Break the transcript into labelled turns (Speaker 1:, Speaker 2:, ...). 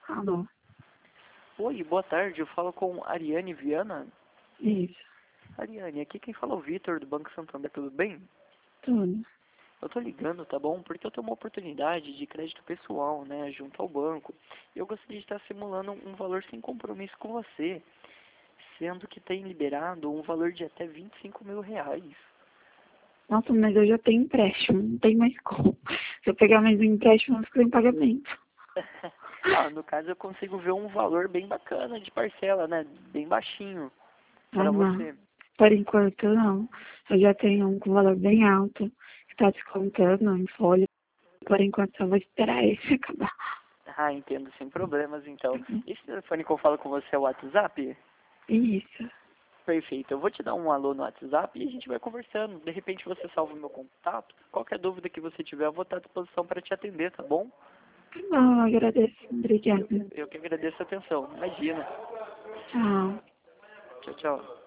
Speaker 1: Alô?
Speaker 2: Oi, boa tarde. Eu falo com Ariane Viana.
Speaker 1: Isso,
Speaker 2: Ariane, aqui quem fala é o Vitor, do Banco Santander. Tudo bem?
Speaker 1: tudo.
Speaker 2: Eu tô ligando, tá bom? Porque eu tenho uma oportunidade de crédito pessoal, né, junto ao banco. E eu gostaria de estar simulando um valor sem compromisso com você, sendo que tem liberado um valor de até R$ 25.000.
Speaker 1: Nossa, mas eu já tenho empréstimo, não tem mais como. Se eu pegar mais um empréstimo, eu fico em pagamento.
Speaker 2: No caso eu consigo ver um valor bem bacana de parcela, né? Bem baixinho
Speaker 1: Ah,
Speaker 2: para
Speaker 1: não.
Speaker 2: você.
Speaker 1: Por enquanto, não. Eu já tenho um com valor bem alto, que está descontando em folha. Por enquanto, só vou esperar esse acabar.
Speaker 2: Ah, entendo, sem problemas então. Esse telefone que eu falo com você é o WhatsApp?
Speaker 1: Isso.
Speaker 2: Perfeito. Eu vou te dar um alô no WhatsApp e a gente vai conversando. De repente você salva o meu contato. Qualquer dúvida que você tiver, eu vou estar à disposição para te atender, tá bom?
Speaker 1: Tá bom, agradeço. Obrigada.
Speaker 2: Eu que agradeço a atenção. Imagina.
Speaker 1: Tchau.
Speaker 2: Tchau, tchau.